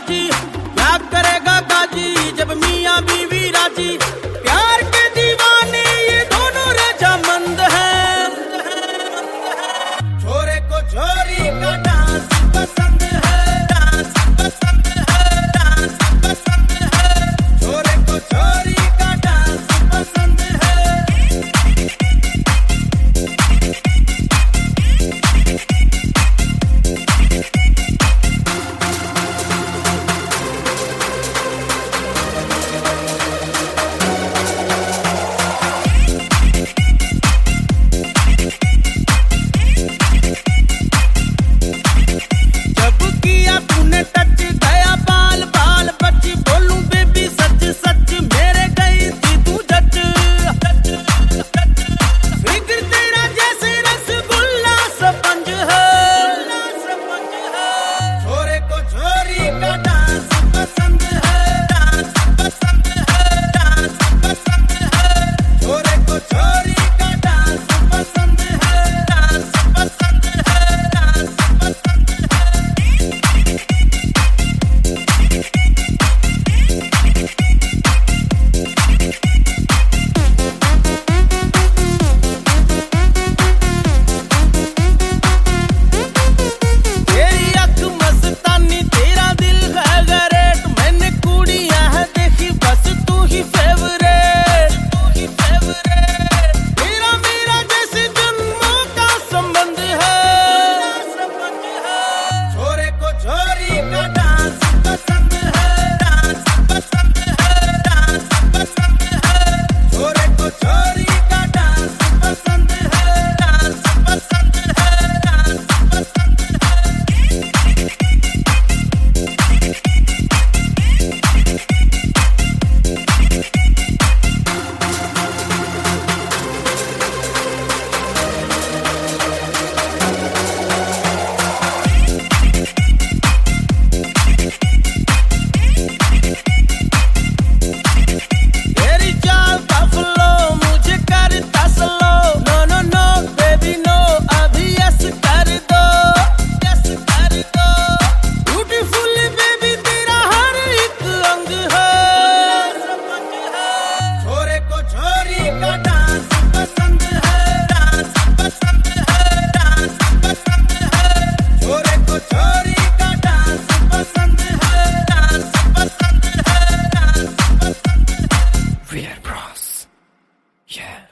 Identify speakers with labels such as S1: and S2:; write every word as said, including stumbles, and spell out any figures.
S1: बाजी, क्या करेगा काजी जब मियाँ बीवी राजी। प्यार के दीवाने ये दोनों रजामंद हैं। छोरे को छोरी का डांस पसंद है, डांस पसंद है, डांस पसंद है। छोरे को छोरी का डांस पसंद है।
S2: Yeah.